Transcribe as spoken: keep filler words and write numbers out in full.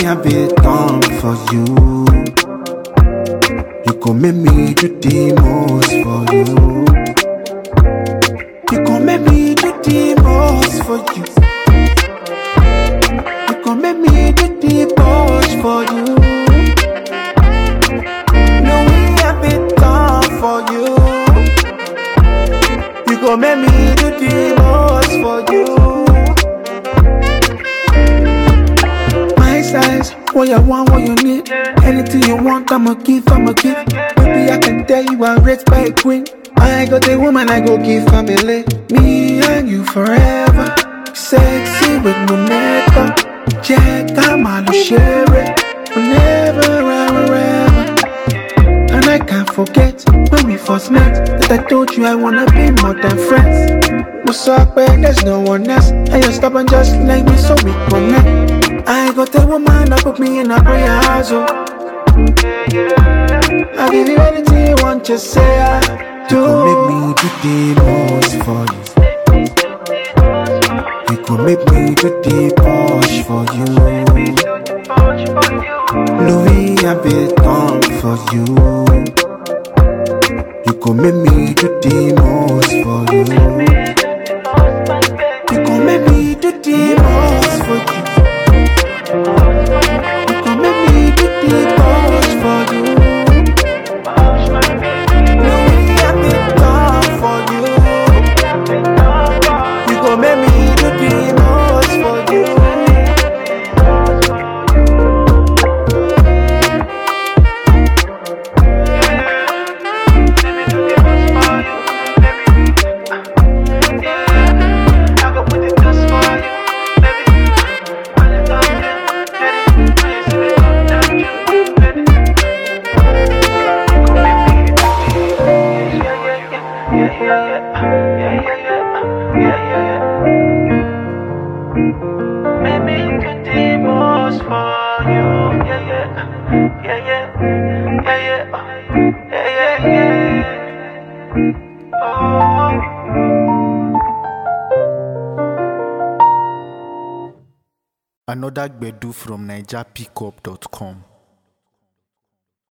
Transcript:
I be done for you. You gon' make me do the most for you. You gon' make me do the most for you. You gon' make me do the most for you. No way I be done for you. You gon' make me do the most for you. My size, what you want, what you need. Anything you want, I'ma give, I'ma give. Baby, I can tell you I'm raised by a queen. I got a woman, I go give family. Me and you forever. Sexy with no makeup. Check out my little share it. Forever, forever. And I can't forget when we first met that I told you I wanna be more than friends. What's up, babe? There's no one else. And you're stubborn just like me, so we connect. I got a woman that put me in a prayer house. Oh. I give you anything you want, just say I do. You make me do the most for you. You could make me do the push for you. Louis, I be done for you. You could make me do the most for you. You could make me do the most for you. You could make me do the most for you. Louis, I be done for you. You could make me do the most for you. Maybe you could do most for you. Yeah, yeah, yeah, yeah, yeah, yeah, yeah, yeah, yeah. Oh. Another Gbedu from Niger Pickup dot com.